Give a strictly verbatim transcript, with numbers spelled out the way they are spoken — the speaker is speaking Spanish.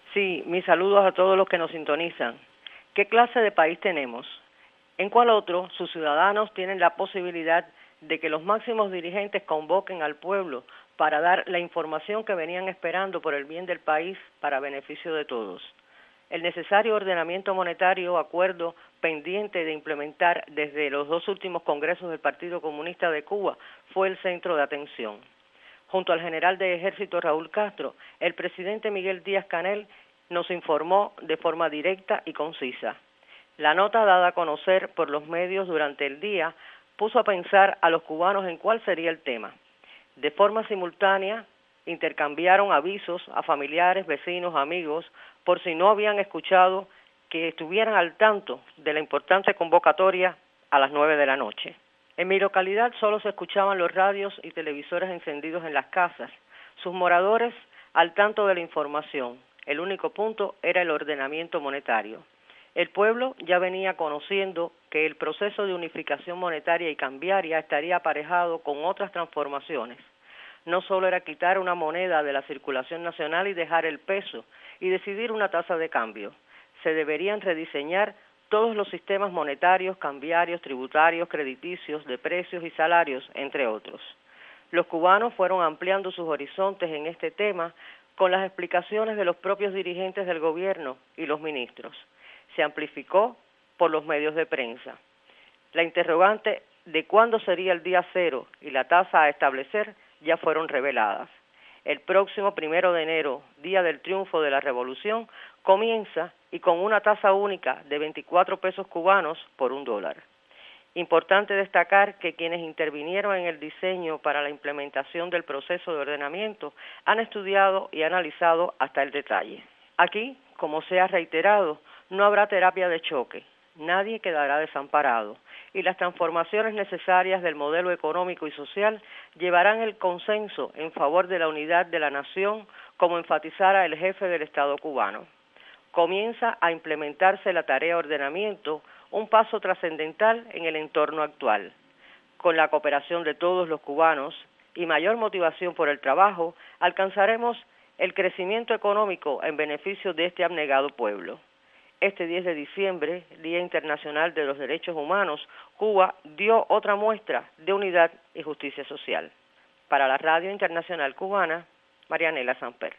Sí, mis saludos a todos los que nos sintonizan. ¿Qué clase de país tenemos? ¿En cuál otro sus ciudadanos tienen la posibilidad de que los máximos dirigentes convoquen al pueblo para dar la información que venían esperando por el bien del país para beneficio de todos? El necesario ordenamiento monetario, acuerdo pendiente de implementar desde los dos últimos congresos del Partido Comunista de Cuba, fue el centro de atención. Junto al general de ejército Raúl Castro, el presidente Miguel Díaz-Canel nos informó de forma directa y concisa. La nota dada a conocer por los medios durante el día puso a pensar a los cubanos en cuál sería el tema. De forma simultánea, intercambiaron avisos a familiares, vecinos, amigos, por si no habían escuchado, que estuvieran al tanto de la importante convocatoria a las nueve de la noche. En mi localidad solo se escuchaban los radios y televisores encendidos en las casas, sus moradores al tanto de la información. El único punto era el ordenamiento monetario. El pueblo ya venía conociendo que el proceso de unificación monetaria y cambiaria estaría aparejado con otras transformaciones. No solo era quitar una moneda de la circulación nacional y dejar el peso y decidir una tasa de cambio. Se deberían rediseñar todos los sistemas monetarios, cambiarios, tributarios, crediticios, de precios y salarios, entre otros. Los cubanos fueron ampliando sus horizontes en este tema con las explicaciones de los propios dirigentes del gobierno y los ministros. Se amplificó por los medios de prensa. La interrogante de cuándo sería el día cero y la tasa a establecer ya fueron reveladas. El próximo primero de enero, día del triunfo de la revolución, comienza y con una tasa única de veinticuatro pesos cubanos por un dólar. Importante destacar que quienes intervinieron en el diseño para la implementación del proceso de ordenamiento han estudiado y analizado hasta el detalle. Aquí, como se ha reiterado, no habrá terapia de choque, nadie quedará desamparado y las transformaciones necesarias del modelo económico y social llevarán el consenso en favor de la unidad de la nación, como enfatizara el jefe del Estado cubano. Comienza a implementarse la tarea de ordenamiento, un paso trascendental en el entorno actual. Con la cooperación de todos los cubanos y mayor motivación por el trabajo, alcanzaremos el crecimiento económico en beneficio de este abnegado pueblo. Este diez de diciembre, Día Internacional de los Derechos Humanos, Cuba dio otra muestra de unidad y justicia social. Para la Radio Internacional Cubana, Marianela Samper.